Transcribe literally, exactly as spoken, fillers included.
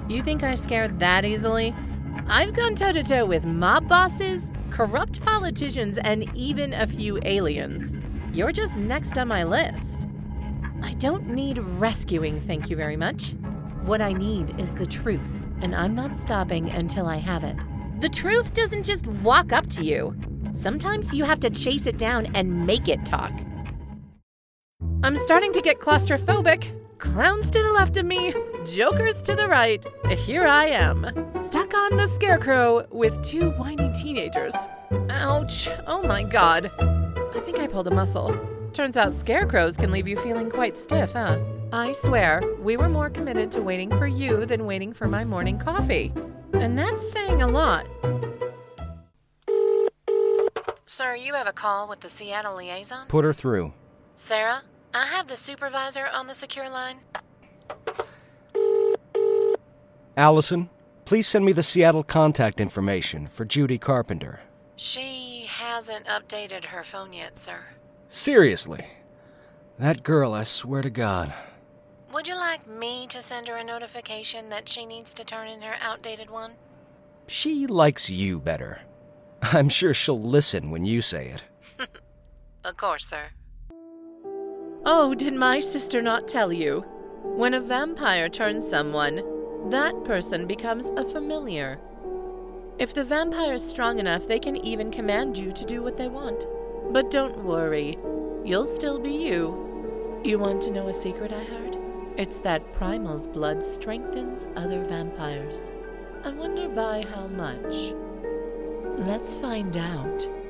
You think I scare that easily? I've gone toe-to-toe with mob bosses, corrupt politicians, and even a few aliens. You're just next on my list. I don't need rescuing, thank you very much. What I need is the truth, and I'm not stopping until I have it. The truth doesn't just walk up to you. Sometimes you have to chase it down and make it talk. I'm starting to get claustrophobic. Clowns to the left of me, jokers to the right. Here I am, stuck on the scarecrow with two whiny teenagers. Ouch. Oh my god. I think I pulled a muscle. Turns out scarecrows can leave you feeling quite stiff, huh? I swear, we were more committed to waiting for you than waiting for my morning coffee. And that's saying a lot. Sir, you have a call with the Seattle liaison? Put her through. Sarah, I have the supervisor on the secure line. Allison, please send me the Seattle contact information for Judy Carpenter. She hasn't updated her phone yet, sir. Seriously? That girl, I swear to God. Would you like me to send her a notification that she needs to turn in her outdated one? She likes you better. I'm sure she'll listen when you say it. Of course, sir. Oh, did my sister not tell you? When a vampire turns someone, that person becomes a familiar. If the vampire's strong enough, they can even command you to do what they want. But don't worry, you'll still be you. You want to know a secret I heard? It's that Primal's blood strengthens other vampires. I wonder by how much. Let's find out.